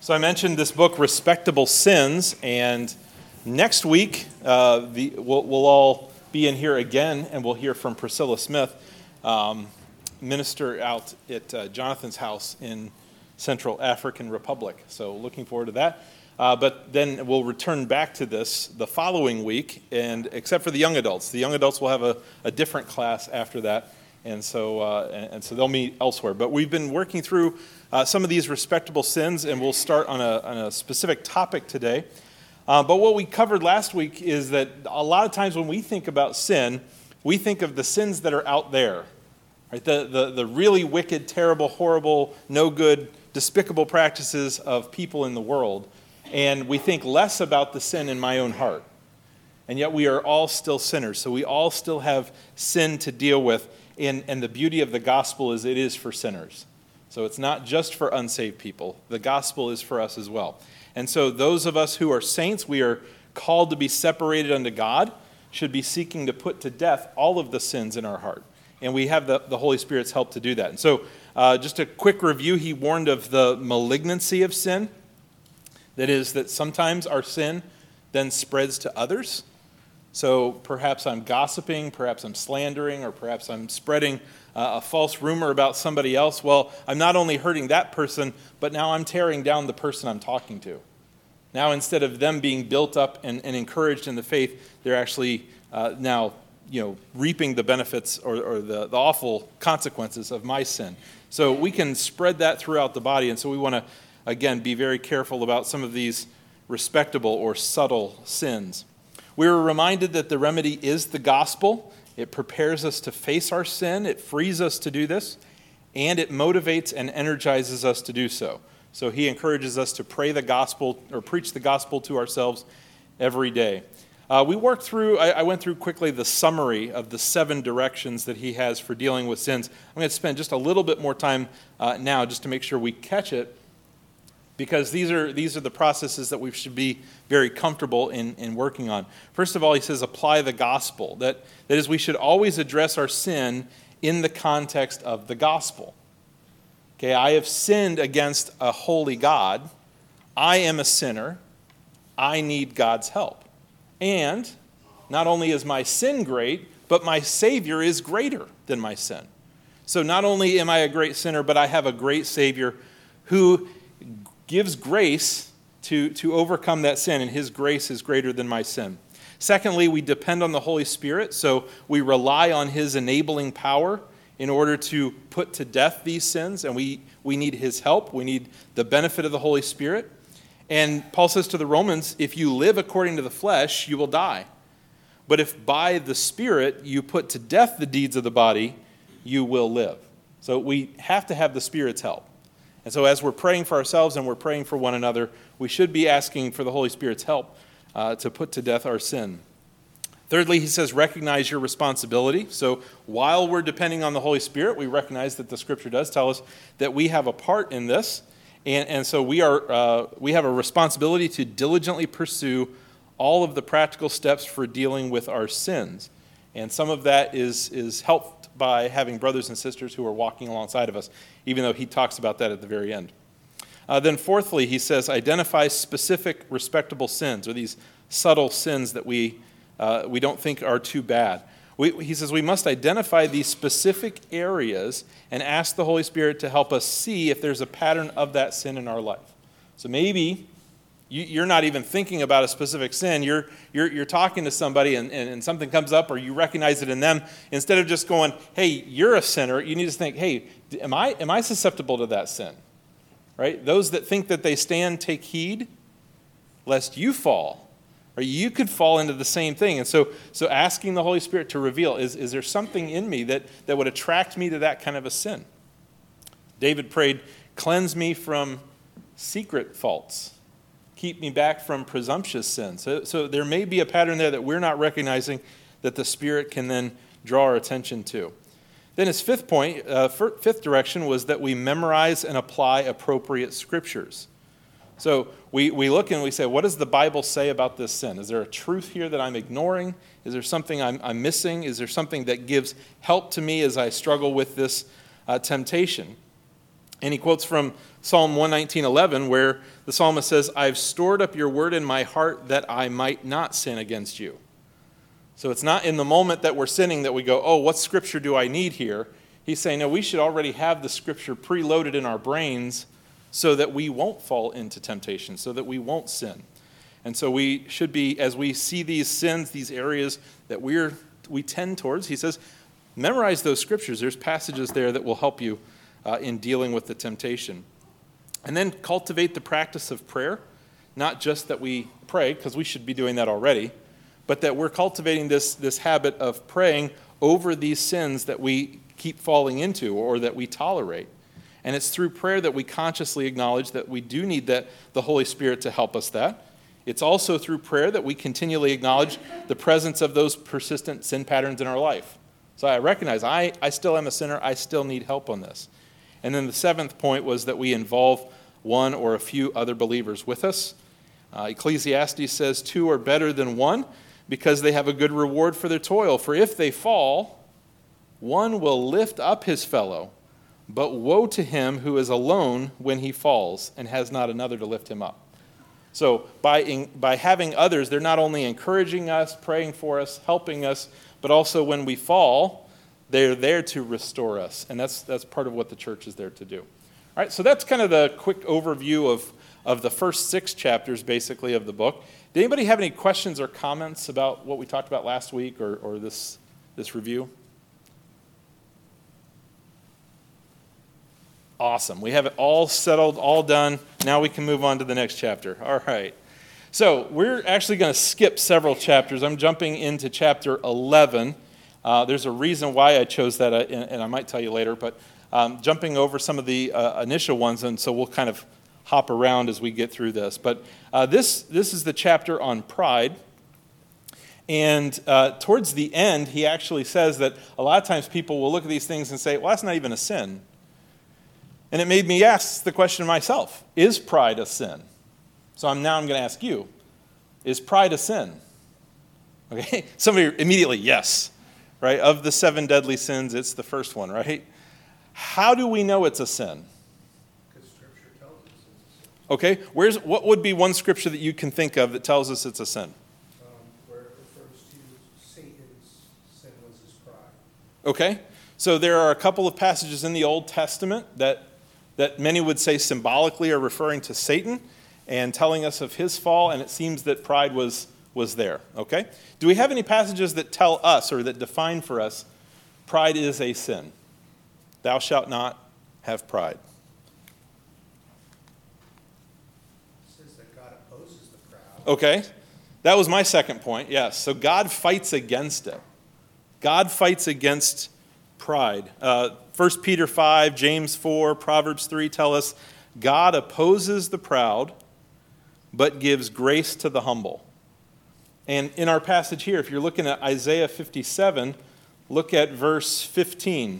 So I mentioned this book, Respectable Sins, and next week we'll all be in here again, and we'll hear from Priscilla Smith, minister out at Jonathan's house in Central African Republic. So looking forward to that. But then we'll return back to this the following week, and except for the young adults. The young adults will have a different class after that, and so they'll meet elsewhere. But we've been working through some of these respectable sins, and we'll start on a specific topic today. But what we covered last week is that a lot of times when we think about sin, we think of the sins that are out there, right? The really wicked, terrible, horrible, no good, despicable practices of people in the world. And we think less about the sin in my own heart. And yet we are all still sinners, so we all still have sin to deal with. And the beauty of the gospel is it is for sinners. So it's not just for unsaved people. The gospel is for us as well. And so those of us who are saints, we are called to be separated unto God, should be seeking to put to death all of the sins in our heart. And we have the Holy Spirit's help to do that. And so just a quick review, he warned of the malignancy of sin. That is that sometimes our sin then spreads to others. So perhaps I'm gossiping, perhaps I'm slandering, or perhaps I'm spreading a false rumor about somebody else. Well, I'm not only hurting that person, but now I'm tearing down the person I'm talking to. Now instead of them being built up and encouraged in the faith, they're actually now reaping the benefits or the awful consequences of my sin. So we can spread that throughout the body, and so we want to, again, be very careful about some of these respectable or subtle sins. We were reminded that the remedy is the gospel. It prepares us to face our sin. It frees us to do this. And it motivates and energizes us to do so. So he encourages us to pray the gospel or preach the gospel to ourselves every day. I went through quickly the summary of the 7 directions that he has for dealing with sins. I'm going to spend just a little bit more time now just to make sure we catch it, because these are the processes that we should be very comfortable in working on. First of all, he says apply the gospel. That is, we should always address our sin in the context of the gospel. Okay, I have sinned against a holy God. I am a sinner. I need God's help. And not only is my sin great, but my Savior is greater than my sin. So not only am I a great sinner, but I have a great Savior who gives grace to overcome that sin, and his grace is greater than my sin. Secondly, we depend on the Holy Spirit, so we rely on his enabling power in order to put to death these sins, and we need his help. We need the benefit of the Holy Spirit. And Paul says to the Romans, if you live according to the flesh, you will die. But if by the Spirit you put to death the deeds of the body, you will live. So we have to have the Spirit's help. And so as we're praying for ourselves and we're praying for one another, we should be asking for the Holy Spirit's help to put to death our sin. Thirdly, he says, recognize your responsibility. So while we're depending on the Holy Spirit, we recognize that the Scripture does tell us that we have a part in this. And so we have a responsibility to diligently pursue all of the practical steps for dealing with our sins. And some of that is helped by having brothers and sisters who are walking alongside of us, even though he talks about that at the very end. Then fourthly, he says, identify specific respectable sins, or these subtle sins that we don't think are too bad. He says we must identify these specific areas and ask the Holy Spirit to help us see if there's a pattern of that sin in our life. So maybe you're not even thinking about a specific sin. You're talking to somebody and something comes up, or you recognize it in them. Instead of just going, hey, you're a sinner, you need to think, hey, am I susceptible to that sin? Right? Those that think that they stand, take heed, lest you fall. Or you could fall into the same thing. And so asking the Holy Spirit to reveal, is there something in me that would attract me to that kind of a sin? David prayed, cleanse me from secret faults. Keep me back from presumptuous sins. So there may be a pattern there that we're not recognizing that the Spirit can then draw our attention to. Then his fifth direction was that we memorize and apply appropriate scriptures. So we look and we say, what does the Bible say about this sin? Is there a truth here that I'm ignoring? Is there something I'm missing? Is there something that gives help to me as I struggle with this temptation? And he quotes from Psalm 119:11, where the psalmist says, "I've stored up your word in my heart that I might not sin against you." So it's not in the moment that we're sinning that we go, oh, what scripture do I need here? He's saying, no, we should already have the scripture preloaded in our brains so that we won't fall into temptation, so that we won't sin. And so we should be, as we see these sins, these areas that we tend towards, he says, memorize those scriptures. There's passages there that will help you in dealing with the temptation. And then cultivate the practice of prayer, not just that we pray, because we should be doing that already, but that we're cultivating this habit of praying over these sins that we keep falling into or that we tolerate. And it's through prayer that we consciously acknowledge that we do need the Holy Spirit to help us that. It's also through prayer that we continually acknowledge the presence of those persistent sin patterns in our life. So I recognize I still am a sinner. I still need help on this. And then the seventh point was that we involve one or a few other believers with us. Ecclesiastes says 2 are better than 1 because they have a good reward for their toil. For if they fall, one will lift up his fellow. But woe to him who is alone when he falls and has not another to lift him up. So by having others, they're not only encouraging us, praying for us, helping us, but also when we fall, they're there to restore us. And that's part of what the church is there to do. All right, so that's kind of the quick overview of the first 6 chapters, basically, of the book. Did anybody have any questions or comments about what we talked about last week or this review? Awesome. We have it all settled, all done. Now we can move on to the next chapter. All right. So we're actually going to skip several chapters. I'm jumping into chapter 11. There's a reason why I chose that, and I might tell you later, but jumping over some of the initial ones, and so we'll kind of hop around as we get through this. But this is the chapter on pride. And towards the end, he actually says that a lot of times people will look at these things and say, well, that's not even a sin. And it made me ask the question myself, is pride a sin? So now I'm going to ask you, is pride a sin? Okay, somebody immediately, yes, right? Of the 7 deadly sins, it's the first one, right? How do we know it's a sin? Because Scripture tells us it's a sin. Okay, what would be one scripture that you can think of that tells us it's a sin? Where it refers to Satan's sin was his pride. Okay, so there are a couple of passages in the Old Testament that many would say symbolically are referring to Satan and telling us of his fall, and it seems that pride was there, okay? Do we have any passages that tell us or that define for us pride is a sin? Thou shalt not have pride. It says that God opposes the proud. Okay, that was my second point, yes. So God fights against it. God fights against pride. 1 Peter 5, James 4, Proverbs 3 tell us, God opposes the proud, but gives grace to the humble. And in our passage here, if you're looking at Isaiah 57, look at verse 15.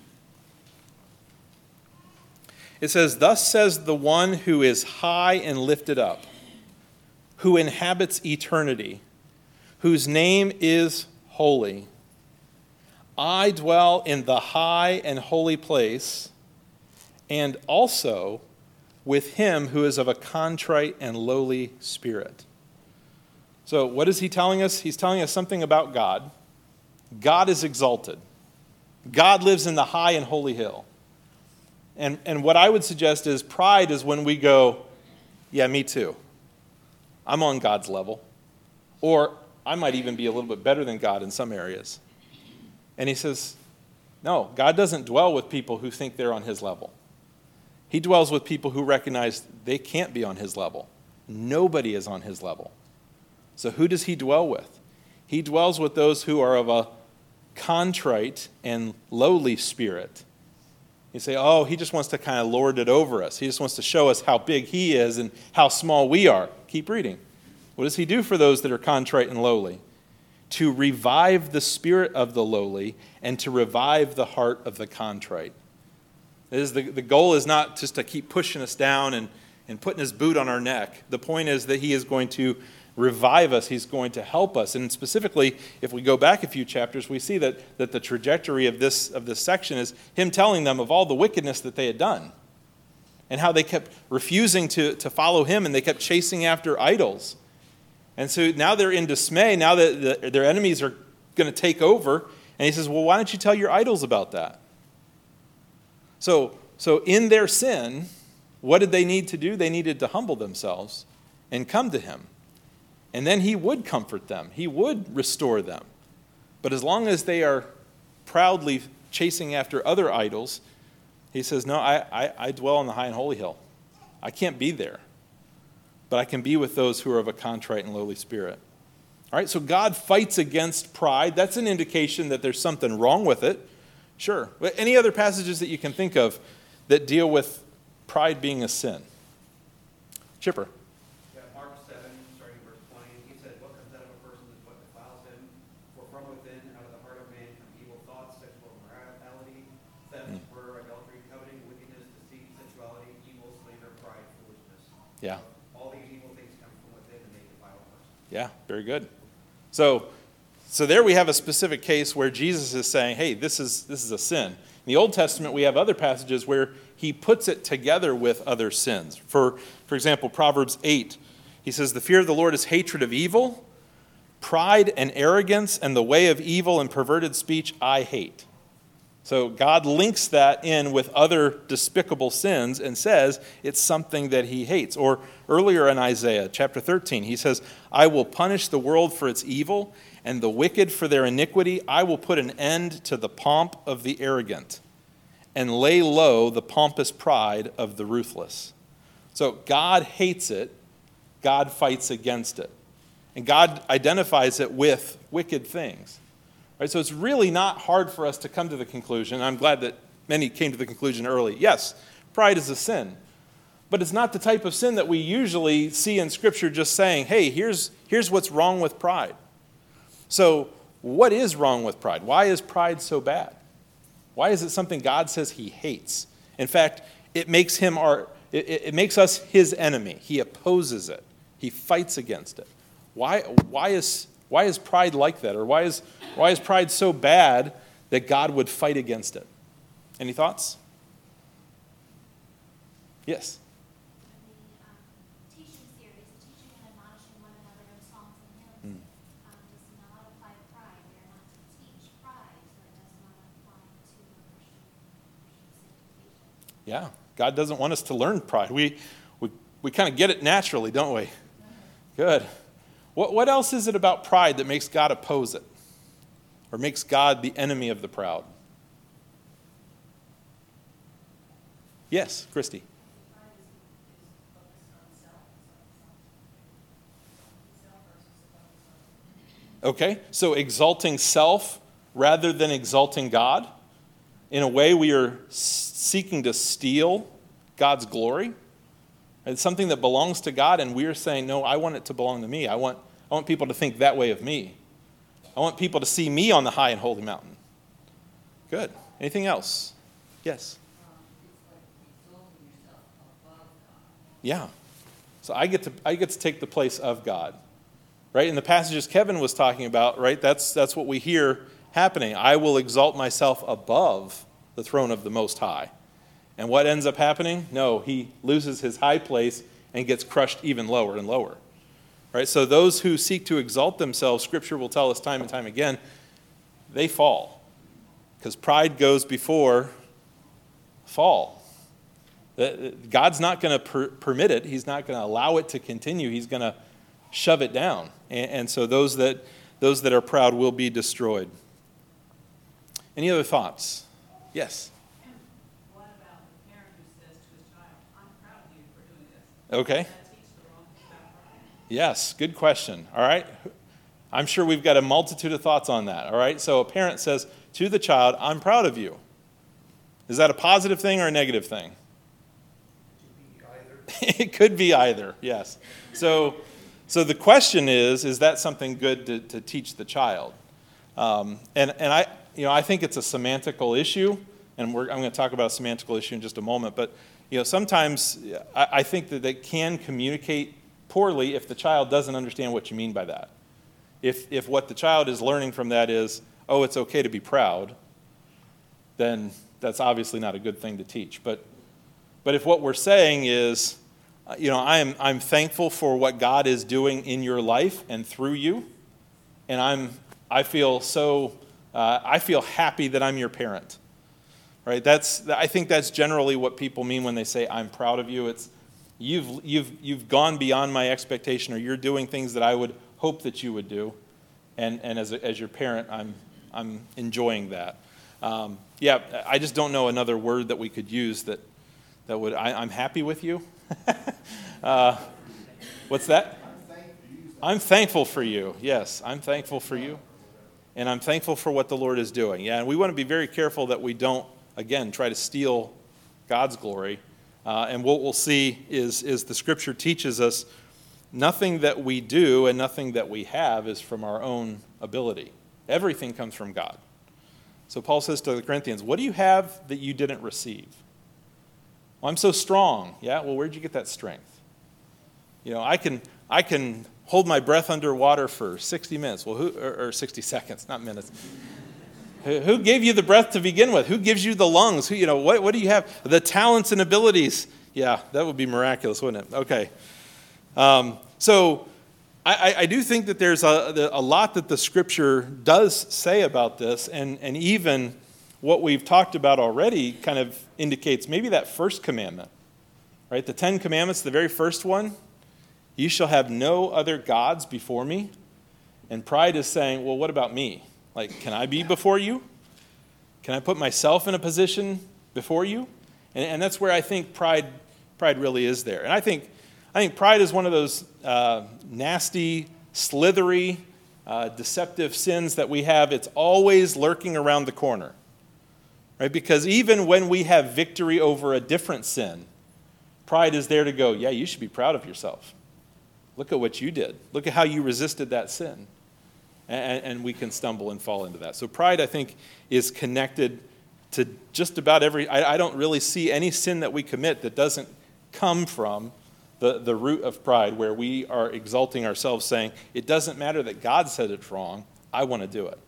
It says, thus says the one who is high and lifted up, who inhabits eternity, whose name is holy. I dwell in the high and holy place, and also with him who is of a contrite and lowly spirit. So what is he telling us? He's telling us something about God. God is exalted. God lives in the high and holy hill. And what I would suggest is pride is when we go, yeah, me too. I'm on God's level. Or I might even be a little bit better than God in some areas. And he says, no, God doesn't dwell with people who think they're on his level. He dwells with people who recognize they can't be on his level. Nobody is on his level. So who does he dwell with? He dwells with those who are of a contrite and lowly spirit. You say, oh, he just wants to kind of lord it over us. He just wants to show us how big he is and how small we are. Keep reading. What does he do for those that are contrite and lowly? To revive the spirit of the lowly and to revive the heart of the contrite. The goal is not just to keep pushing us down and putting his boot on our neck. The point is that he is going to revive us. He's going to help us. And specifically, if we go back a few chapters, we see that the trajectory of this section is him telling them of all the wickedness that they had done. and how they kept refusing to follow him, and they kept chasing after idols. And so now they're in dismay. Now that their enemies are going to take over. And he says, well, why don't you tell your idols about that? So in their sin, what did they need to do? They needed to humble themselves and come to him. And then he would comfort them. He would restore them. But as long as they are proudly chasing after other idols, he says, no, I dwell on the high and holy hill. I can't be there. But I can be with those who are of a contrite and lowly spirit. All right, so God fights against pride. That's an indication that there's something wrong with it. Sure. But any other passages that you can think of that deal with pride being a sin? Chipper. Yeah, Mark 7, starting verse 20, he said, what comes out of a person is what defiles him. For from within, out of the heart of man, come evil thoughts, sexual immorality, theft, murder, adultery, coveting, wickedness, deceit, sensuality, evil, slander, pride, foolishness. Yeah. All these evil things come from within and they defile a person. Yeah, very good. So there we have a specific case where Jesus is saying, hey, this is a sin. In the Old Testament, we have other passages where he puts it together with other sins. For example, Proverbs 8, he says, the fear of the Lord is hatred of evil, pride and arrogance, and the way of evil and perverted speech I hate. So God links that in with other despicable sins and says it's something that he hates. Or earlier in Isaiah chapter 13, he says, I will punish the world for its evil and the wicked for their iniquity. I will put an end to the pomp of the arrogant and lay low the pompous pride of the ruthless. So God hates it. God fights against it. And God identifies it with wicked things. Right, so it's really not hard for us to come to the conclusion. I'm glad that many came to the conclusion early. Yes, pride is a sin. But it's not the type of sin that we usually see in Scripture just saying, hey, here's what's wrong with pride. So what is wrong with pride? Why is pride so bad? Why is it something God says he hates? In fact, it makes us his enemy. He opposes it. He fights against it. Why is pride like that? Or why is pride so bad that God would fight against it? Any thoughts? Yes. The teaching series, teaching and admonishing one another in songs and hymns, does not apply to pride. We are not to teach pride, so it does not apply to Christian sanctification. Yeah, God doesn't want us to learn pride. We kind of get it naturally, don't we? Good. What else is it about pride that makes God oppose it? Or makes God the enemy of the proud? Yes, Christy. Okay, so exalting self rather than exalting God. In a way, we are seeking to steal God's glory. It's something that belongs to God, and we are saying, no, I want it to belong to me. I want people to think that way of me. I want people to see me on the high and holy mountain. Good. Anything else? Yes. It's like exalting yourself above God. Yeah. So I get to take the place of God. Right? In the passages Kevin was talking about, right? That's what we hear happening. I will exalt myself above the throne of the Most High. And what ends up happening? No, he loses his high place and gets crushed even lower and lower. Right? So those who seek to exalt themselves, Scripture will tell us time and time again, they fall. Because pride goes before fall. God's not going to permit it. He's not going to allow it to continue. He's going to shove it down. And so those that are proud will be destroyed. Any other thoughts? Yes. What about the parent who says to his child, I'm proud of you for doing this? Okay. Does that teach the wrong thing about pride? Yes, good question. All right. I'm sure we've got a multitude of thoughts on that. All right. So a parent says to the child, I'm proud of you. Is that a positive thing or a negative thing? It could be either, yes. So the question is that something good to teach the child? And I think it's a semantical issue, and I'm going to talk about a semantical issue in just a moment. But sometimes I think that they can communicate poorly if the child doesn't understand what you mean by that. If what the child is learning from that is, oh, it's okay to be proud, then that's obviously not a good thing to teach. But But if what we're saying is, I'm thankful for what God is doing in your life and through you, and I feel happy that I'm your parent. Right? I think that's generally what people mean when they say, I'm proud of you. It's you've gone beyond my expectation, or you're doing things that I would hope that you would do. And as your parent, I'm enjoying that. I just don't know another word that we could use that would, I'm happy with you. What's that? I'm thankful for you. Yes, I'm thankful for you. And I'm thankful for what the Lord is doing. Yeah, and we want to be very careful that we don't, again, try to steal God's glory. And what we'll see is the Scripture teaches us nothing that we do and nothing that we have is from our own ability. Everything comes from God. So Paul says to the Corinthians, what do you have that you didn't receive? Well, I'm so strong. Yeah, well, where'd you get that strength? I can hold my breath underwater for 60 minutes. Well, or 60 seconds, not minutes. Who gave you the breath to begin with? Who gives you the lungs? What do you have? The talents and abilities. Yeah, that would be miraculous, wouldn't it? Okay. So I do think that there's a lot that the Scripture does say about this, and even what we've talked about already kind of indicates maybe that first commandment, right? The 10 Commandments, the very first one, you shall have no other gods before me. And pride is saying, well, what about me? Like, can I be before you? Can I put myself in a position before you? And that's where I think pride really is there. And I think pride is one of those nasty, slithery, deceptive sins that we have. It's always lurking around the corner, right? Because even when we have victory over a different sin, pride is there to go, yeah, you should be proud of yourself. Look at what you did. Look at how you resisted that sin. And we can stumble and fall into that. So pride, I think, is connected to just about I don't really see any sin that we commit that doesn't come from the root of pride, where we are exalting ourselves, saying, it doesn't matter that God said it's wrong, I want to do it.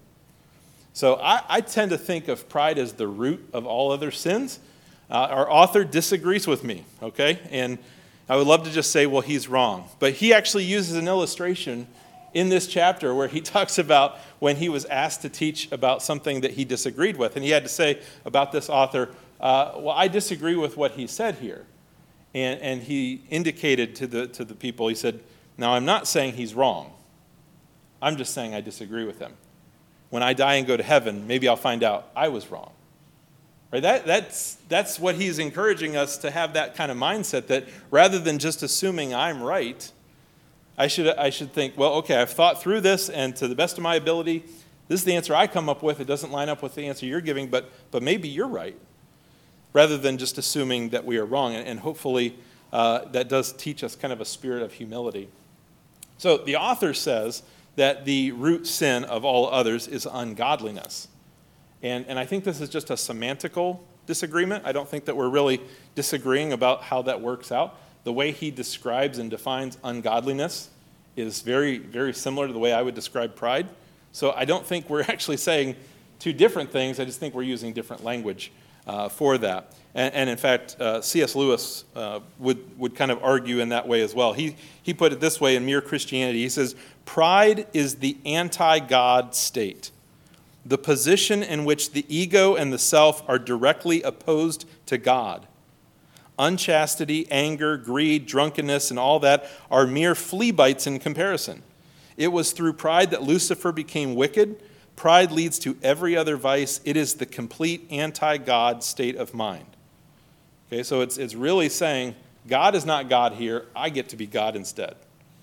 So I tend to think of pride as the root of all other sins. Our author disagrees with me, okay? And I would love to just say, well, he's wrong. But he actually uses an illustration in this chapter where he talks about when he was asked to teach about something that he disagreed with. And he had to say about this author, well, I disagree with what he said here. And he indicated to the people, he said, now I'm not saying he's wrong. I'm just saying I disagree with him. When I die and go to heaven, maybe I'll find out I was wrong. Right? That's what he's encouraging us to have, that kind of mindset, that rather than just assuming I'm right, I should think, well, okay, I've thought through this, and to the best of my ability, this is the answer I come up with. It doesn't line up with the answer you're giving, but maybe you're right, rather than just assuming that we are wrong. And hopefully that does teach us kind of a spirit of humility. So the author says that the root sin of all others is ungodliness. And I think this is just a semantical disagreement. I don't think that we're really disagreeing about how that works out. The way he describes and defines ungodliness is very, very similar to the way I would describe pride. So I don't think we're actually saying two different things. I just think we're using different language for that. And in fact, C.S. Lewis would kind of argue in that way as well. He put it this way in Mere Christianity. He says, pride is the anti-God state, the position in which the ego and the self are directly opposed to God. Unchastity, anger, greed, drunkenness, and all that are mere flea bites in comparison. It was through pride that Lucifer became wicked. Pride leads to every other vice. It is the complete anti-God state of mind. Okay, so it's really saying, God is not God here. I get to be God instead.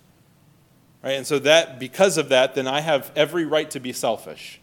Right? And so that because of that, then I have every right to be selfish.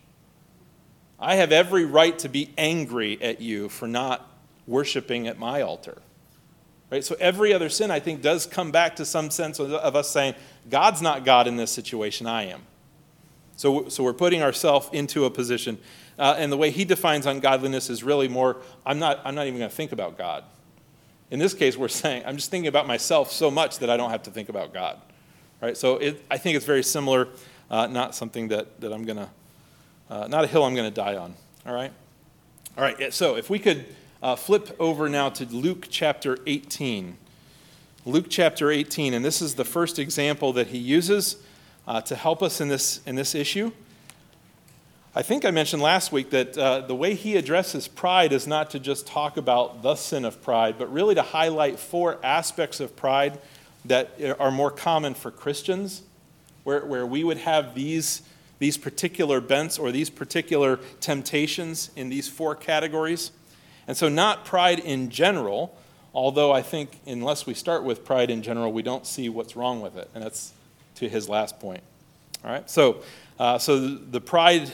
I have every right to be angry at you for not worshiping at my altar. Right? So every other sin, I think, does come back to some sense of us saying, God's not God in this situation, I am. So we're putting ourselves into a position. And the way he defines ungodliness is really more, I'm not even going to think about God. In this case, we're saying, I'm just thinking about myself so much that I don't have to think about God. Right? So I think it's very similar, not something that I'm going to, not a hill I'm going to die on. All right? So if we could flip over now to Luke chapter 18. Luke chapter 18, and this is the first example that he uses to help us in this issue. I think I mentioned last week that the way he addresses pride is not to just talk about the sin of pride, but really to highlight 4 aspects of pride that are more common for Christians, where we would have these particular bents or these particular temptations in these 4 categories. And so not pride in general, although I think unless we start with pride in general, we don't see what's wrong with it. And that's to his last point. All right, so the pride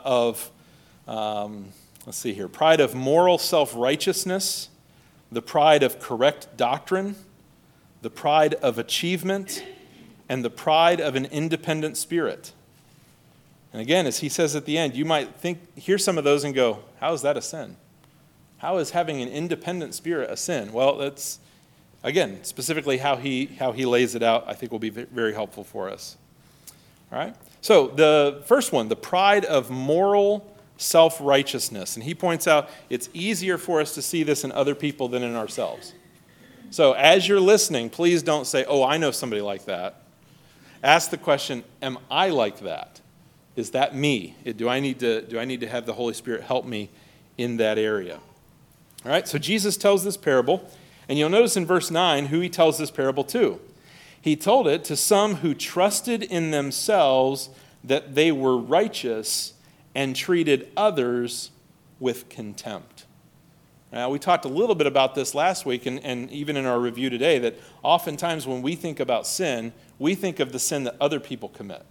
pride of moral self-righteousness, the pride of correct doctrine, the pride of achievement, and the pride of an independent spirit. And again, as he says at the end, you might hear some of those and go, how is that a sin? How is having an independent spirit a sin? Well, that's, again, specifically how he lays it out, I think will be very helpful for us. All right? So the first one, the pride of moral self-righteousness. And he points out it's easier for us to see this in other people than in ourselves. So as you're listening, please don't say, oh, I know somebody like that. Ask the question, am I like that? Is that me? Do I need to have the Holy Spirit help me in that area? All right, so Jesus tells this parable, and you'll notice in verse 9 who he tells this parable to. He told it to some who trusted in themselves that they were righteous and treated others with contempt. Now, we talked a little bit about this last week and even in our review today, that oftentimes when we think about sin, we think of the sin that other people commit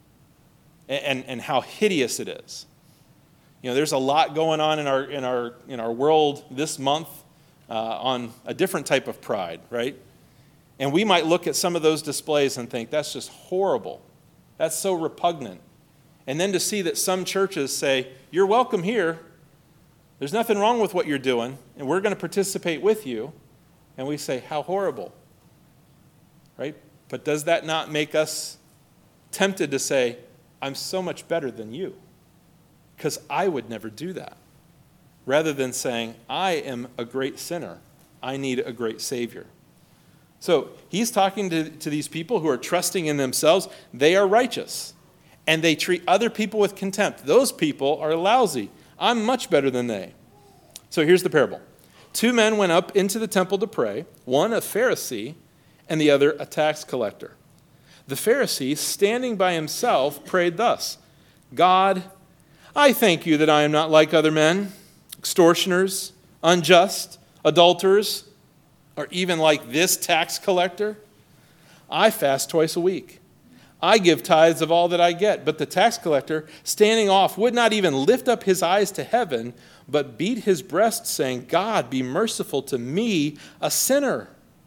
and how hideous it is. You know, there's a lot going on in our world this month on a different type of pride, right? And we might look at some of those displays and think, that's just horrible. That's so repugnant. And then to see that some churches say, you're welcome here. There's nothing wrong with what you're doing, and we're going to participate with you. And we say, how horrible. Right? But does that not make us tempted to say, I'm so much better than you? Because I would never do that. Rather than saying, I am a great sinner. I need a great Savior. So he's talking to these people who are trusting in themselves. They are righteous. And they treat other people with contempt. Those people are lousy. I'm much better than they. So here's the parable. 2 men went up into the temple to pray, one a Pharisee and the other a tax collector. The Pharisee, standing by himself, prayed thus, God, I thank you that I am not like other men, extortioners, unjust, adulterers, or even like this tax collector. I fast twice a week. I give tithes of all that I get. But the tax collector, standing off, would not even lift up his eyes to heaven, but beat his breast, saying, God, be merciful to me, a sinner.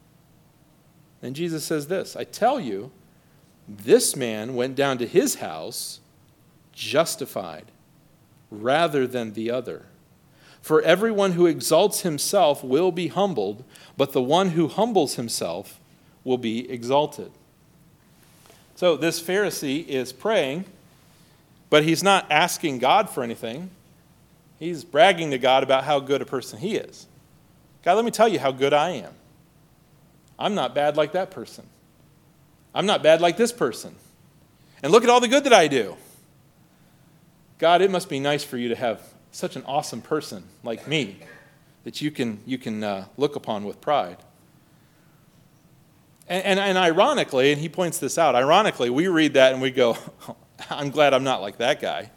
And Jesus says this, I tell you, this man went down to his house justified rather than the other. For everyone who exalts himself will be humbled, but the one who humbles himself will be exalted. So this Pharisee is praying, but he's not asking God for anything. He's bragging to God about how good a person he is. God, let me tell you how good I am. I'm not bad like that person. I'm not bad like this person. And look at all the good that I do. God, it must be nice for you to have such an awesome person like me that you can look upon with pride. And ironically, and he points this out, ironically, we read that and we go, I'm glad I'm not like that guy.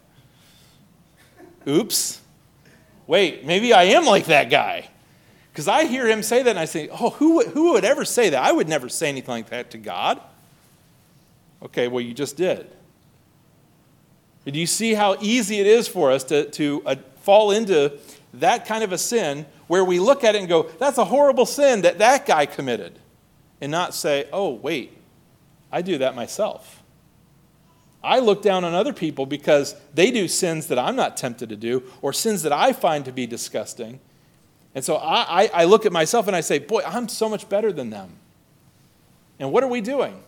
Oops. Wait, maybe I am like that guy. Because I hear him say that and I say, oh, who would ever say that? I would never say anything like that to God. Okay, well, you just did. Do you see how easy it is for us to fall into that kind of a sin where we look at it and go, that's a horrible sin that guy committed, and not say, oh, wait, I do that myself. I look down on other people because they do sins that I'm not tempted to do or sins that I find to be disgusting. And so I look at myself and I say, boy, I'm so much better than them. And what are we doing?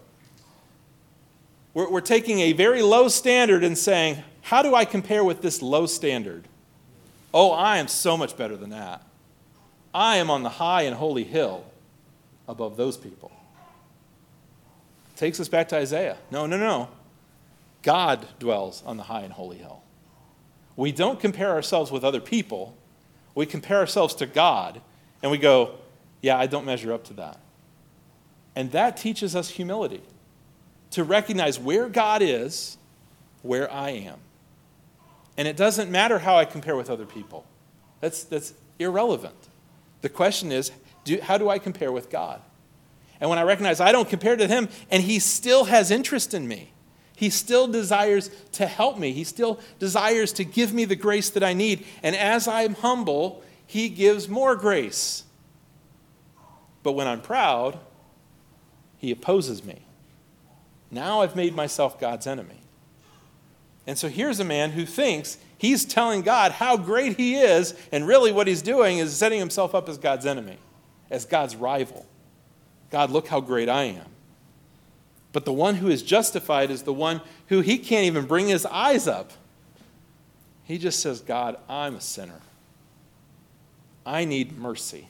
We're taking a very low standard and saying, how do I compare with this low standard? Oh, I am so much better than that. I am on the high and holy hill above those people. Takes us back to Isaiah. No. God dwells on the high and holy hill. We don't compare ourselves with other people. We compare ourselves to God, and we go, yeah, I don't measure up to that. And that teaches us humility, to recognize where God is, where I am. And it doesn't matter how I compare with other people. That's irrelevant. The question is, how do I compare with God? And when I recognize I don't compare to him, and he still has interest in me, he still desires to help me, he still desires to give me the grace that I need, and as I'm humble, he gives more grace. But when I'm proud, he opposes me. Now I've made myself God's enemy. And so here's a man who thinks he's telling God how great he is, and really what he's doing is setting himself up as God's enemy, as God's rival. God, look how great I am. But the one who is justified is the one who he can't even bring his eyes up. He just says, God, I'm a sinner. I need mercy.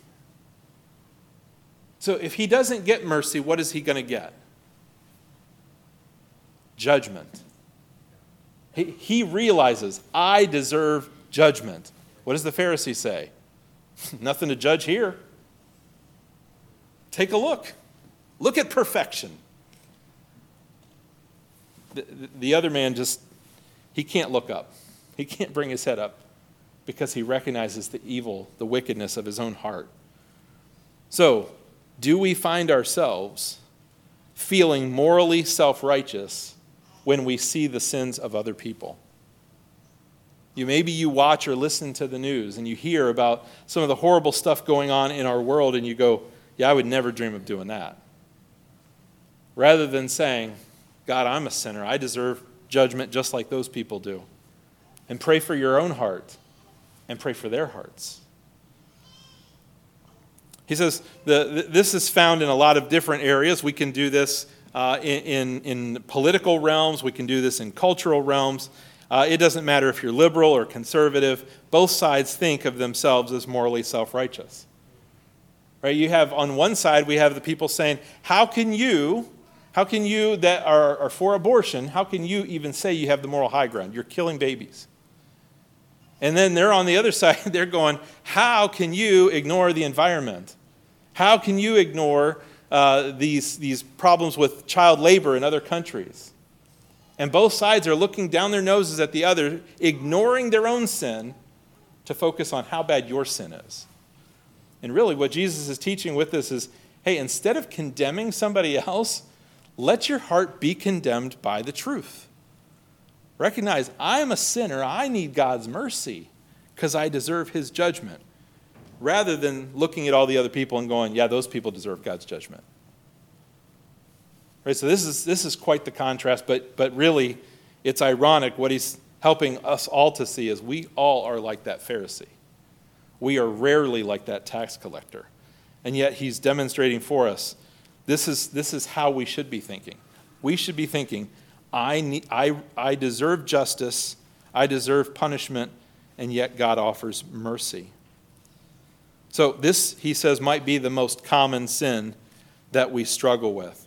So if he doesn't get mercy, what is he going to get? Judgment. He realizes, I deserve judgment. What does the Pharisee say? Nothing to judge here. Take a look. Look at perfection. The other man he can't look up. He can't bring his head up because he recognizes the evil, the wickedness of his own heart. So, do we find ourselves feeling morally self-righteous when we see the sins of other people? Maybe you watch or listen to the news and you hear about some of the horrible stuff going on in our world and you go, yeah, I would never dream of doing that. Rather than saying, God, I'm a sinner. I deserve judgment just like those people do. And pray for your own heart and pray for their hearts. He says this is found in a lot of different areas. We can do this in political realms. We can do this in cultural realms. It doesn't matter if you're liberal or conservative. Both sides think of themselves as morally self-righteous. Right? You have on one side, we have the people saying, how can you that are for abortion, how can you even say you have the moral high ground? You're killing babies. And then they're on the other side, they're going, how can you ignore the environment? How can you ignore these problems with child labor in other countries? And both sides are looking down their noses at the other, ignoring their own sin to focus on how bad your sin is. And really what Jesus is teaching with this is, hey, instead of condemning somebody else, let your heart be condemned by the truth. Recognize, I'm a sinner. I need God's mercy because I deserve his judgment. Rather than looking at all the other people and going, yeah, those people deserve God's judgment. Right, so this is quite the contrast, but really it's ironic. What he's helping us all to see is we all are like that Pharisee. We are rarely like that tax collector. And yet he's demonstrating for us, this is how we should be thinking. We should be thinking, I deserve justice, I deserve punishment, and yet God offers mercy. So this, he says, might be the most common sin that we struggle with.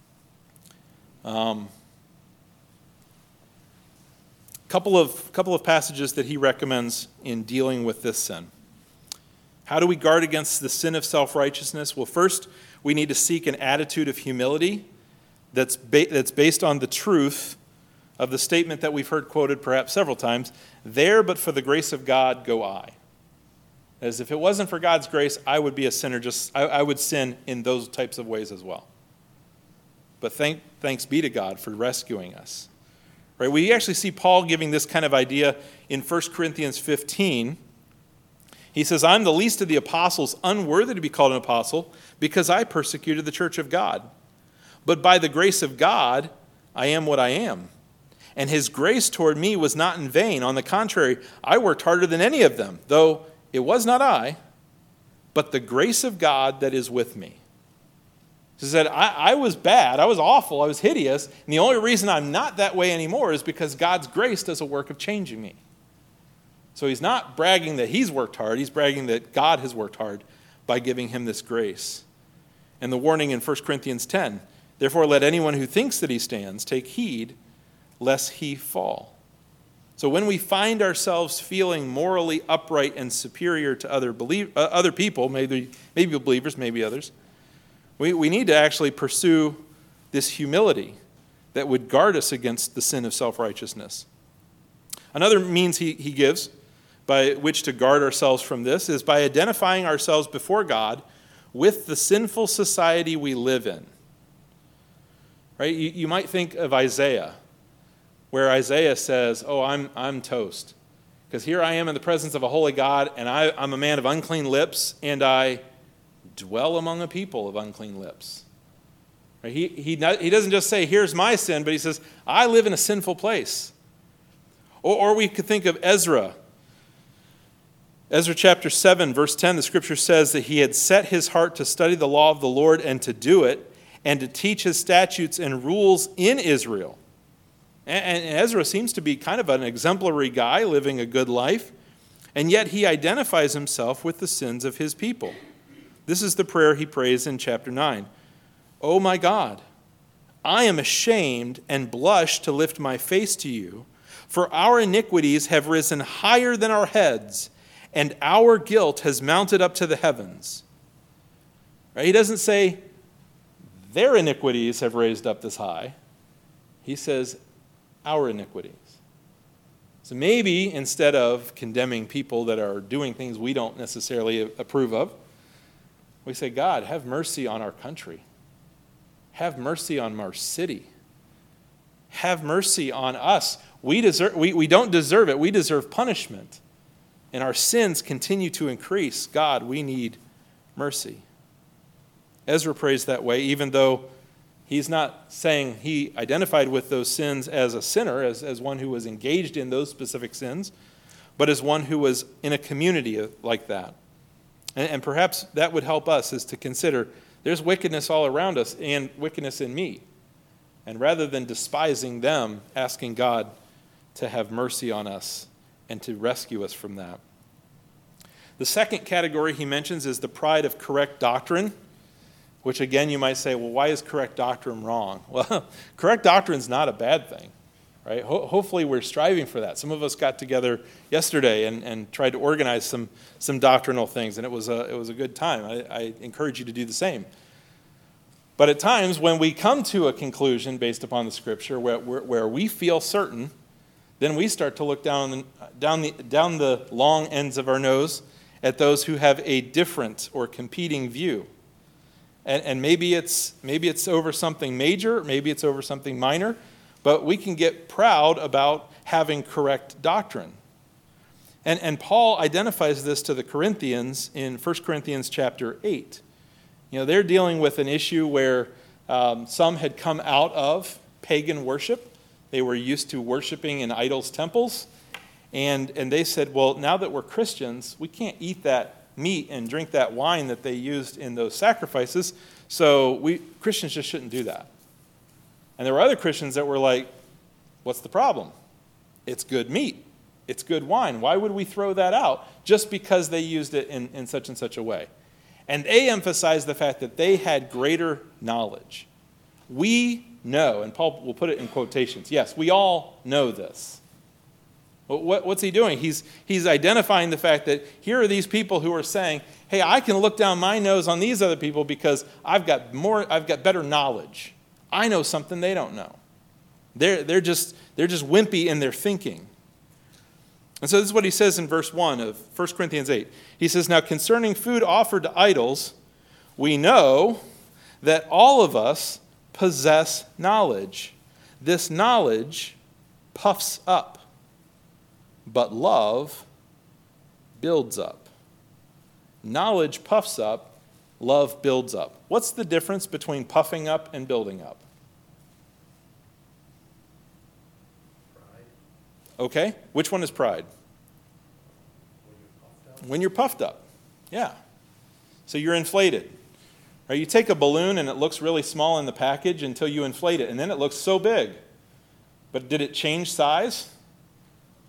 Couple of passages that he recommends in dealing with this sin. How do we guard against the sin of self-righteousness? Well, first, we need to seek an attitude of humility that's based on the truth of the statement that we've heard quoted perhaps several times, there but for the grace of God go I. As if it wasn't for God's grace, I would be a sinner. I would sin in those types of ways as well. But thanks be to God for rescuing us. Right? We actually see Paul giving this kind of idea in 1 Corinthians 15. He says, I'm the least of the apostles, unworthy to be called an apostle, because I persecuted the church of God. But by the grace of God, I am what I am. And his grace toward me was not in vain. On the contrary, I worked harder than any of them, though it was not I, but the grace of God that is with me. He said, I was bad, I was awful, I was hideous, and the only reason I'm not that way anymore is because God's grace does a work of changing me. So he's not bragging that he's worked hard, he's bragging that God has worked hard, by giving him this grace. And the warning in 1 Corinthians 10, therefore let anyone who thinks that he stands take heed lest he fall. So when we find ourselves feeling morally upright and superior to other people, maybe believers, maybe others, we need to actually pursue this humility that would guard us against the sin of self-righteousness. Another means he gives by which to guard ourselves from this is by identifying ourselves before God with the sinful society we live in. Right? You might think of Isaiah, where Isaiah says, oh, I'm toast. Because here I am in the presence of a holy God, and I'm a man of unclean lips, and I dwell among a people of unclean lips. Right? He doesn't just say, here's my sin, but he says, I live in a sinful place. Or we could think of Ezra. Ezra chapter 7, verse 10, the scripture says that he had set his heart to study the law of the Lord and to do it, and to teach his statutes and rules in Israel. And Ezra seems to be kind of an exemplary guy living a good life, and yet he identifies himself with the sins of his people. This is the prayer he prays in chapter 9. Oh my God, I am ashamed and blush to lift my face to you, for our iniquities have risen higher than our heads, and our guilt has mounted up to the heavens. Right? He doesn't say their iniquities have raised up this high. He says our iniquities. So maybe instead of condemning people that are doing things we don't necessarily approve of, we say, God, have mercy on our country. Have mercy on our city. Have mercy on us. We don't deserve it. We deserve punishment. And our sins continue to increase. God, we need mercy. Ezra prays that way, even though he's not saying he identified with those sins as a sinner, as one who was engaged in those specific sins, but as one who was in a community like that. And perhaps that would help us, is to consider there's wickedness all around us and wickedness in me. And rather than despising them, asking God to have mercy on us and to rescue us from that. The second category he mentions is the pride of correct doctrine, which again you might say, well, why is correct doctrine wrong? Well, correct doctrine is not a bad thing, right? Hopefully we're striving for that. Some of us got together yesterday and tried to organize some doctrinal things, and it was a good time. I encourage you to do the same. But at times when we come to a conclusion based upon the Scripture where we feel certain, then we start to look down the long ends of our nose at those who have a different or competing view. And maybe it's over something major, maybe it's over something minor, but we can get proud about having correct doctrine. And Paul identifies this to the Corinthians in 1 Corinthians chapter 8. You know, they're dealing with an issue where some had come out of pagan worship. They were used to worshiping in idols' temples. And they said, well, now that we're Christians, we can't eat that meat and drink that wine that they used in those sacrifices, so Christians just shouldn't do that. And there were other Christians that were like, what's the problem? It's good meat. It's good wine. Why would we throw that out just because they used it in such and such a way? And they emphasized the fact that they had greater knowledge. We know, and Paul will put it in quotations, yes, we all know this. What's he doing? He's identifying the fact that here are these people who are saying, hey, I can look down my nose on these other people because I've got better knowledge. I know something they don't know. They're just wimpy in their thinking. And so this is what he says in verse 1 of 1 Corinthians 8. He says, now concerning food offered to idols, we know that all of us possess knowledge. This knowledge puffs up, but love builds up. Knowledge puffs up, love builds up. What's the difference between puffing up and building up? Pride. Okay, which one is pride? When you're puffed up. Yeah. So you're inflated. Or you take a balloon and it looks really small in the package until you inflate it, and then it looks so big. But did it change size?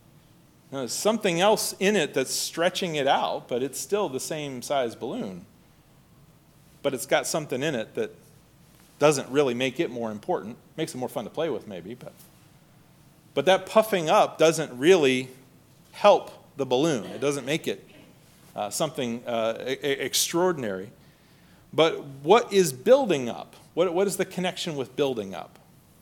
No, there's something else in it that's stretching it out, but it's still the same size balloon. but it's got something in it that doesn't really make it more important. Makes it more fun to play with maybe, but that puffing up doesn't really help the balloon. It doesn't make it something extraordinary. But what is building up? What is the connection with building up?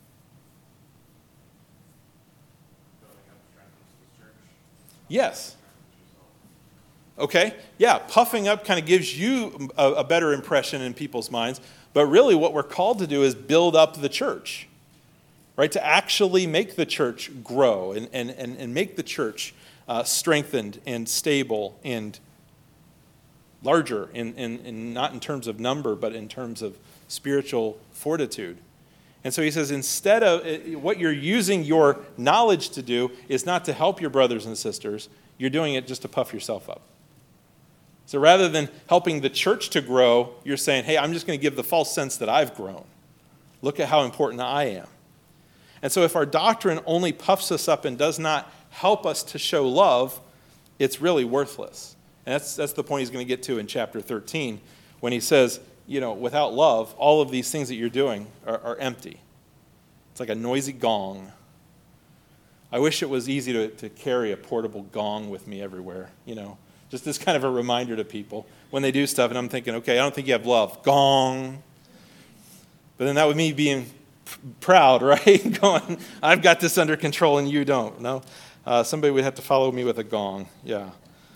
Yes. Okay, yeah, puffing up kind of gives you a better impression in people's minds, but really what we're called to do is build up the church, right? To actually make the church grow and make the church strengthened and stable and larger, not in terms of number, but in terms of spiritual fortitude. And so he says, instead of what you're using your knowledge to do is not to help your brothers and sisters, you're doing it just to puff yourself up. So rather than helping the church to grow, you're saying, hey, I'm just going to give the false sense that I've grown. Look at how important I am. And so if our doctrine only puffs us up and does not help us to show love, it's really worthless. And that's the point he's going to get to in chapter 13 when he says, without love, all of these things that you're doing are empty. It's like a noisy gong. I wish it was easy to carry a portable gong with me everywhere, just as kind of a reminder to people when they do stuff, and I'm thinking, okay, I don't think you have love. Gong. But then that would me being proud, right? Going, I've got this under control and you don't. No, somebody would have to follow me with a gong. Yeah.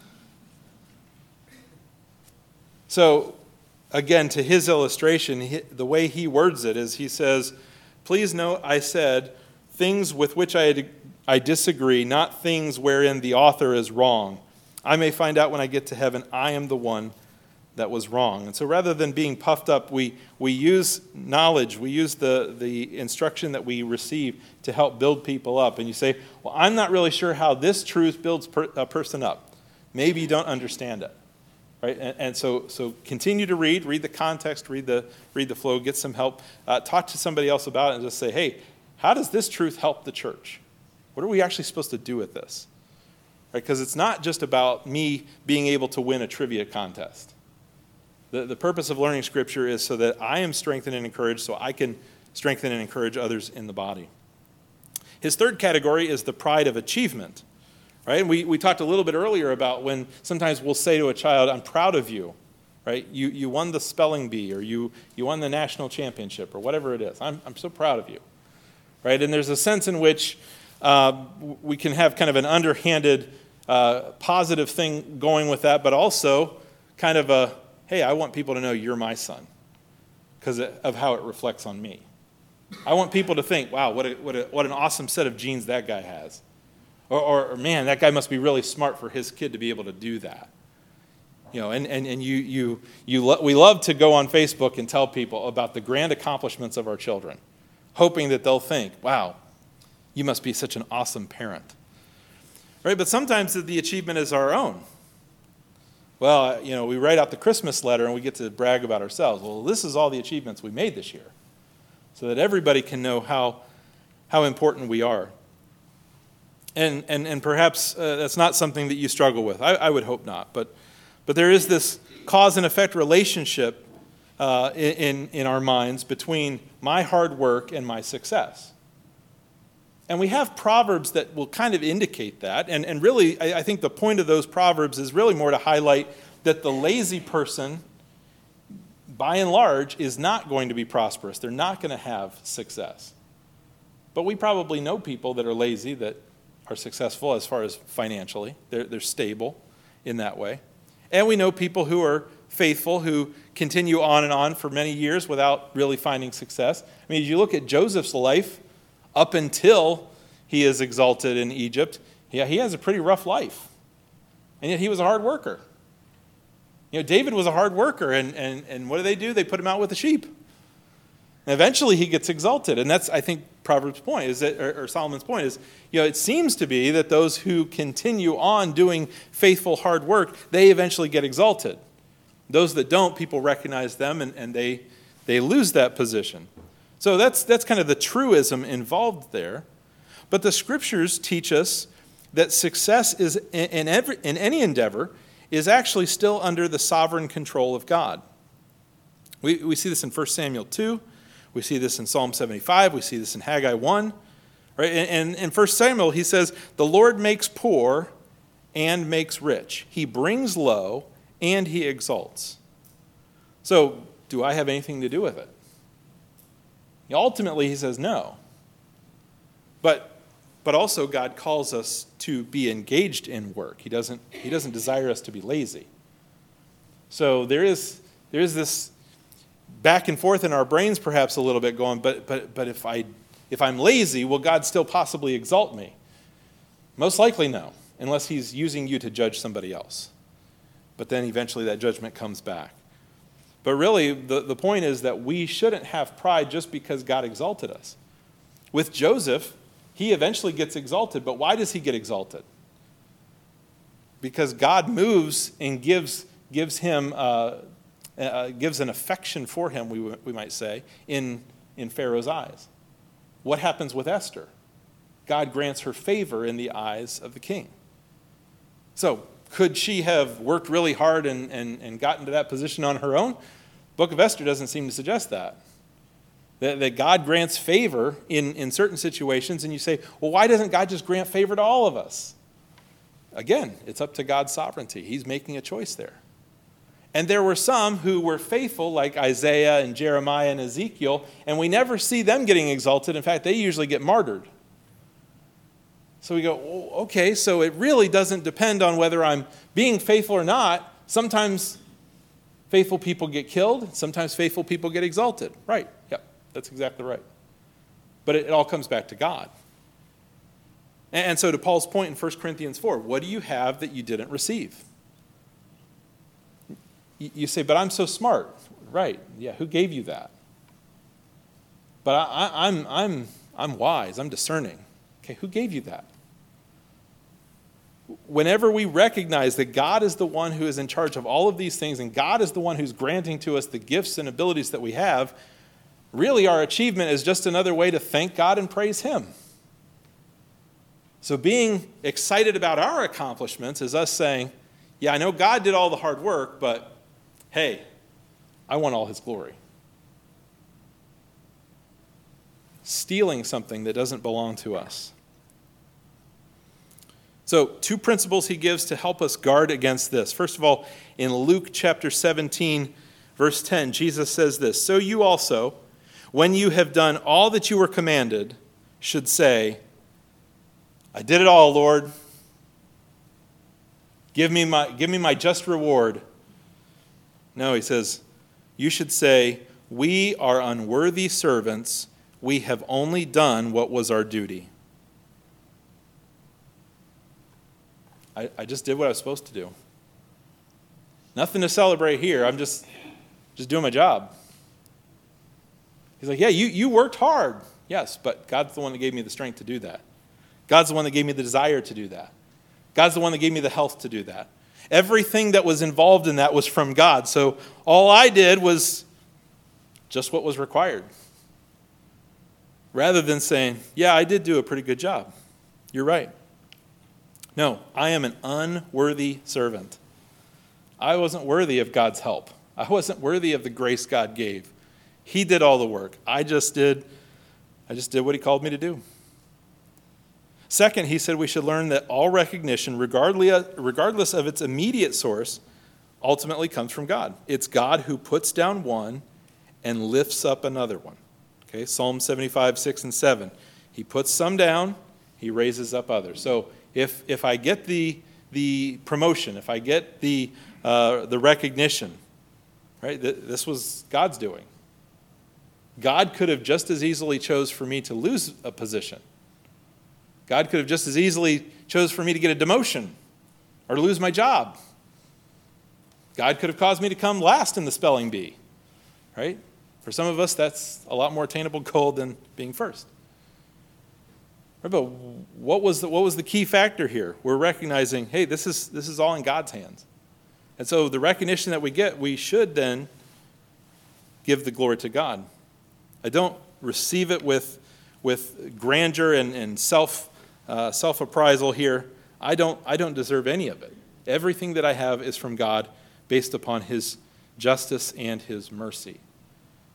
So, again, to his illustration, the way he words it is he says, please note I said things with which I disagree, not things wherein the author is wrong. I may find out when I get to heaven I am the one that was wrong. And so rather than being puffed up, we use knowledge, we use the instruction that we receive to help build people up. And you say, well, I'm not really sure how this truth builds a person up. Maybe you don't understand it. Right? And so continue to read the context, read the flow, get some help. Talk to somebody else about it and just say, hey, how does this truth help the church? What are we actually supposed to do with this? Because it's not just about me being able to win a trivia contest. The purpose of learning Scripture is so that I am strengthened and encouraged so I can strengthen and encourage others in the body. His third category is the pride of achievement. Right? And we talked a little bit earlier about when sometimes we'll say to a child, I'm proud of you. Right? You won the spelling bee, or you won the national championship, or whatever it is. I'm so proud of you. Right? And there's a sense in which we can have kind of an underhanded positive thing going with that, but also kind of a, hey, I want people to know you're my son because of how it reflects on me. I want people to think, wow, what an awesome set of genes that guy has. Or man, that guy must be really smart for his kid to be able to do that. We love to go on Facebook and tell people about the grand accomplishments of our children, hoping that they'll think, wow, you must be such an awesome parent. Right? But sometimes the achievement is our own. Well, we write out the Christmas letter and we get to brag about ourselves. Well, this is all the achievements we made this year, so that everybody can know how important we are. And perhaps that's not something that you struggle with. I would hope not. But there is this cause and effect relationship in our minds between my hard work and my success. And we have proverbs that will kind of indicate that. And really, I think the point of those proverbs is really more to highlight that the lazy person, by and large, is not going to be prosperous. They're not going to have success. But we probably know people that are lazy that are successful as far as financially. They're stable in that way. And we know people who are faithful, who continue on and on for many years without really finding success. I mean, as you look at Joseph's life, up until he is exalted in Egypt, he has a pretty rough life. And yet he was a hard worker. David was a hard worker, and what do? They put him out with the sheep. And eventually he gets exalted. And that's, I think, Proverbs' point, or Solomon's point is, it seems to be that those who continue on doing faithful hard work, they eventually get exalted. Those that don't, people recognize them and they lose that position. So that's kind of the truism involved there. But the Scriptures teach us that success is in any endeavor is actually still under the sovereign control of God. We see this in 1 Samuel 2. We see this in Psalm 75. We see this in Haggai 1. Right? And in 1 Samuel, he says, the Lord makes poor and makes rich. He brings low and he exalts. So, do I have anything to do with it? Ultimately, he says no. But also God calls us to be engaged in work. He doesn't desire us to be lazy. So there is this back and forth in our brains perhaps a little bit going, but if I'm lazy, will God still possibly exalt me? Most likely no, unless he's using you to judge somebody else. But then eventually that judgment comes back. But really, the point is that we shouldn't have pride just because God exalted us. With Joseph, he eventually gets exalted, but why does he get exalted? Because God moves and gives him gives an affection for him, we might say, in Pharaoh's eyes. What happens with Esther? God grants her favor in the eyes of the king. So, could she have worked really hard and gotten to that position on her own? Book of Esther doesn't seem to suggest that. That God grants favor in certain situations, and you say, well, why doesn't God just grant favor to all of us? Again, it's up to God's sovereignty. He's making a choice there. And there were some who were faithful, like Isaiah and Jeremiah and Ezekiel, and we never see them getting exalted. In fact, they usually get martyred. So we go, okay, so it really doesn't depend on whether I'm being faithful or not. Sometimes faithful people get killed. Sometimes faithful people get exalted. Right, yep, that's exactly right. But it all comes back to God. And so to Paul's point in 1 Corinthians 4, what do you have that you didn't receive? You say, but I'm so smart. Right, yeah, who gave you that? But I'm wise, I'm discerning. Okay, who gave you that? Whenever we recognize that God is the one who is in charge of all of these things, and God is the one who's granting to us the gifts and abilities that we have, really our achievement is just another way to thank God and praise Him. So being excited about our accomplishments is us saying, yeah, I know God did all the hard work, but hey, I want all His glory. Stealing something that doesn't belong to us. So, two principles he gives to help us guard against this. First of all, in Luke chapter 17, verse 10, Jesus says this, so you also, when you have done all that you were commanded, should say, I did it all, Lord. Give me my just reward. No, he says, you should say, we are unworthy servants. We have only done what was our duty. I just did what I was supposed to do. Nothing to celebrate here. I'm just doing my job. He's like, yeah, you worked hard. Yes, but God's the one that gave me the strength to do that. God's the one that gave me the desire to do that. God's the one that gave me the health to do that. Everything that was involved in that was from God. So all I did was just what was required. Rather than saying, yeah, I did do a pretty good job. You're right. No, I am an unworthy servant. I wasn't worthy of God's help. I wasn't worthy of the grace God gave. He did all the work. I just did what He called me to do. Second, he said we should learn that all recognition, regardless of its immediate source, ultimately comes from God. It's God who puts down one and lifts up another one. Okay, Psalm 75, 6 and 7. He puts some down, He raises up others. So if I get the promotion, if I get the recognition, right? This was God's doing. God could have just as easily chose for me to lose a position. God could have just as easily chose for me to get a demotion or to lose my job. God could have caused me to come last in the spelling bee, right? For some of us, that's a lot more attainable goal than being first. But what was the key factor here? We're recognizing, hey, this is all in God's hands. And so the recognition that we get, we should then give the glory to God. I don't receive it with grandeur and self-appraisal here. I don't deserve any of it. Everything that I have is from God based upon His justice and His mercy.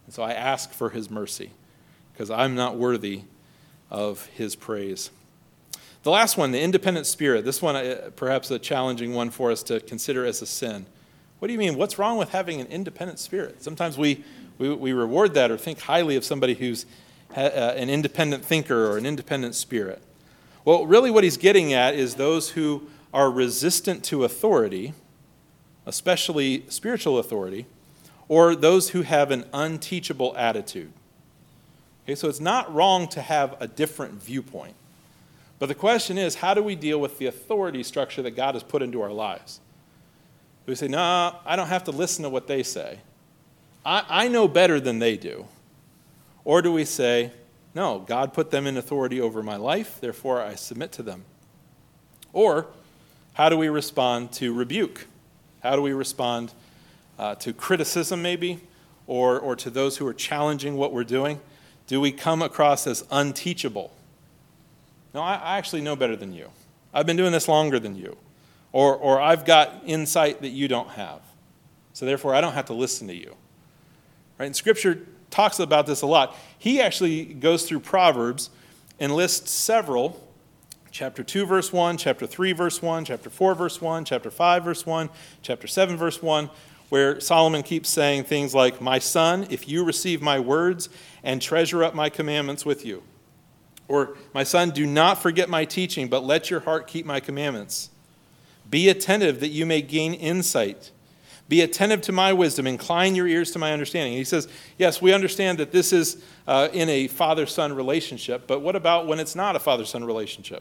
And so I ask for his mercy because I'm not worthy of his praise. The last one, the independent spirit. This one, perhaps a challenging one for us to consider as a sin. What do you mean? What's wrong with having an independent spirit? Sometimes we reward that or think highly of somebody who's an independent thinker or an independent spirit. Well, really what he's getting at is those who are resistant to authority, especially spiritual authority, or those who have an unteachable attitude. Okay, so it's not wrong to have a different viewpoint. But the question is, how do we deal with the authority structure that God has put into our lives? Do we say, no, I don't have to listen to what they say. I know better than they do. Or do we say, no, God put them in authority over my life, therefore I submit to them? Or how do we respond to rebuke? How do we respond to criticism maybe, or to those who are challenging what we're doing? Do we come across as unteachable? No, I actually know better than you. I've been doing this longer than you. Or I've got insight that you don't have. So therefore, I don't have to listen to you. Right? And Scripture talks about this a lot. He actually goes through Proverbs and lists several, chapter 2, verse 1, chapter 3, verse 1, chapter 4, verse 1, chapter 5, verse 1, chapter 7, verse 1, where Solomon keeps saying things like, my son, if you receive my words and treasure up my commandments with you. Or, my son, do not forget my teaching, but let your heart keep my commandments. Be attentive that you may gain insight. Be attentive to my wisdom. Incline your ears to my understanding. And he says, yes, we understand that this is in a father-son relationship, but what about when it's not a father-son relationship?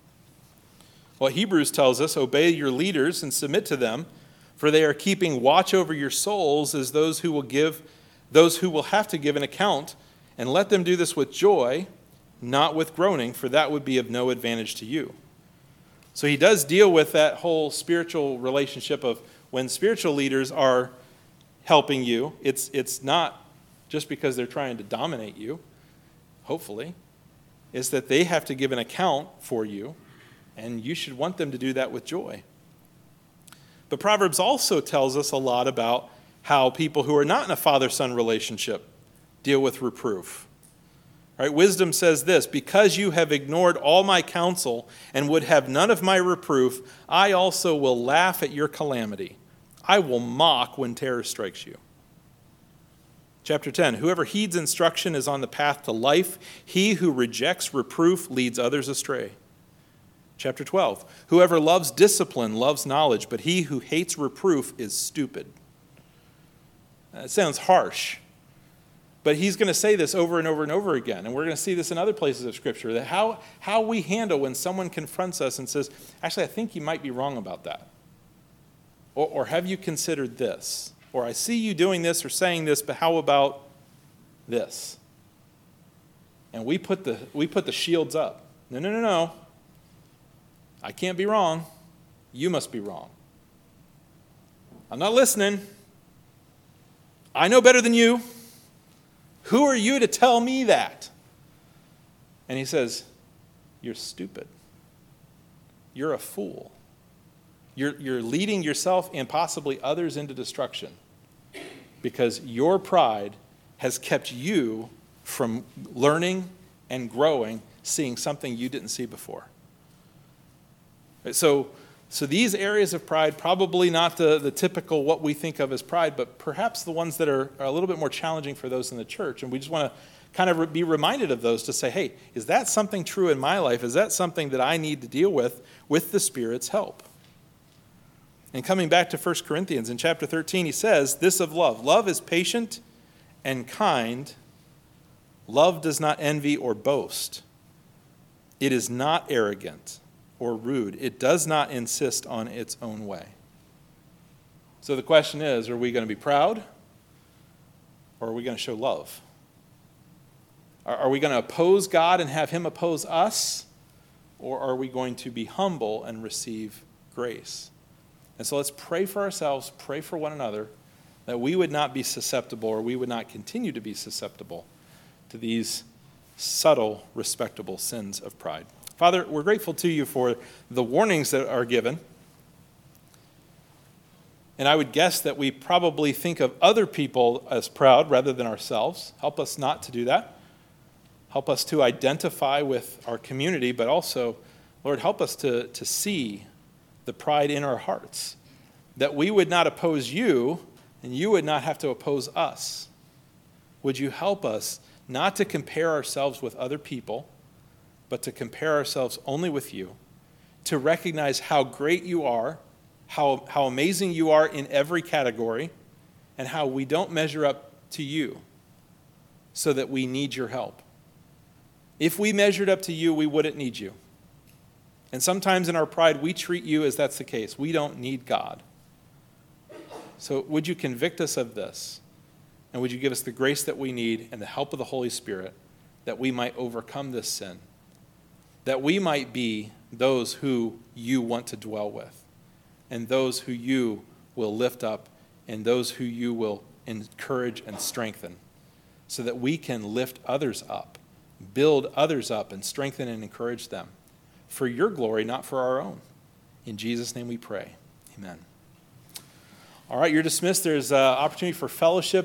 Well, Hebrews tells us, obey your leaders and submit to them, for they are keeping watch over your souls as those who will have to give an account, and let them do this with joy, not with groaning, for that would be of no advantage to you. So he does deal with that whole spiritual relationship of when spiritual leaders are helping you, it's not just because they're trying to dominate you, hopefully. It's that they have to give an account for you, and you should want them to do that with joy. But Proverbs also tells us a lot about how people who are not in a father-son relationship deal with reproof. Right? Wisdom says this, because you have ignored all my counsel and would have none of my reproof, I also will laugh at your calamity. I will mock when terror strikes you. Chapter 10, whoever heeds instruction is on the path to life. He who rejects reproof leads others astray. Chapter 12, whoever loves discipline loves knowledge, but he who hates reproof is stupid. That sounds harsh. But he's going to say this over and over and over again. And we're going to see this in other places of Scripture, that how we handle when someone confronts us and says, actually, I think you might be wrong about that. Or have you considered this? Or I see you doing this or saying this, but how about this? And we put the shields up. No. I can't be wrong. You must be wrong. I'm not listening. I know better than you. Who are you to tell me that? And he says, you're stupid. You're a fool. You're leading yourself and possibly others into destruction because your pride has kept you from learning and growing, seeing something you didn't see before. So these areas of pride, probably not the typical what we think of as pride, but perhaps the ones that are a little bit more challenging for those in the church. And we just want to kind of be reminded of those to say, hey, is that something true in my life? Is that something that I need to deal with the Spirit's help? And coming back to 1 Corinthians, in chapter 13, he says, this of love. Love is patient and kind. Love does not envy or boast. It is not arrogant or rude. It does not insist on its own way. So the question is, are we going to be proud or are we going to show love? Are we going to oppose God and have him oppose us? Or are we going to be humble and receive grace? And so let's pray for ourselves, pray for one another, that we would not be susceptible or we would not continue to be susceptible to these subtle, respectable sins of pride. Father, we're grateful to you for the warnings that are given. And I would guess that we probably think of other people as proud rather than ourselves. Help us not to do that. Help us to identify with our community, but also, Lord, help us to see the pride in our hearts, that we would not oppose you and you would not have to oppose us. Would you help us not to compare ourselves with other people, but to compare ourselves only with you, to recognize how great you are, how amazing you are in every category, and how we don't measure up to you, so that we need your help. If we measured up to you, we wouldn't need you. And sometimes in our pride, we treat you as that's the case. We don't need God. So would you convict us of this? And would you give us the grace that we need and the help of the Holy Spirit that we might overcome this sin? That we might be those who you want to dwell with, and those who you will lift up, and those who you will encourage and strengthen, so that we can lift others up, build others up, and strengthen and encourage them for your glory, not for our own. In Jesus' name we pray. Amen. All right, you're dismissed. There's opportunity for fellowship